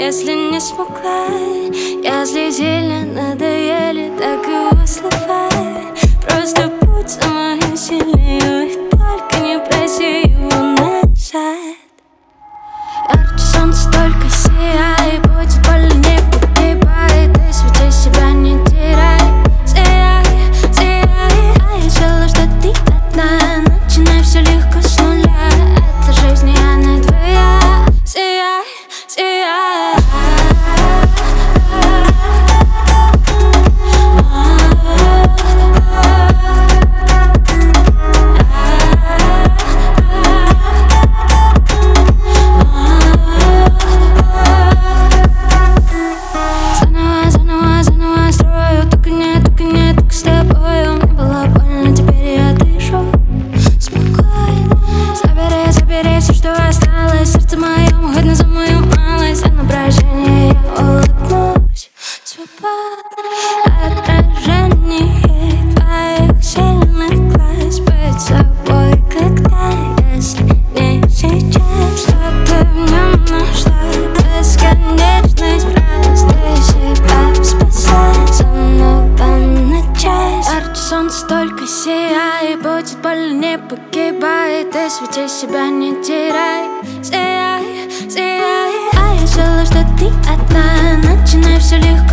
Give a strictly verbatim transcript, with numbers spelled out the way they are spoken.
если не смогла. Если сильно надоели, так его слова. Просто будь со мной сильнее, и только не проси его назад. Ярче солнце только сияй, будет больно, не погибай. Ты свети себя, не теряй. Сияй, сияй. А я знала, что ты одна. Начинай все легко с нуля. Эта жизнь не она твоя. Сияй, сияй. Что осталось, сердце моем, хоть за мою малость. А на прощание я улыбнусь свободно. Отражение твоих сильных глаз. Быть собой, когда, если не сейчас. Что-то в нем нашла, бесконечность. Просто себя спасай, снова начать. Ярче солнце только сияй, будет больно, не погибай. Ты свети себя, не теряй. Сияй, сияй. А я знала, что ты одна. Начинай все легко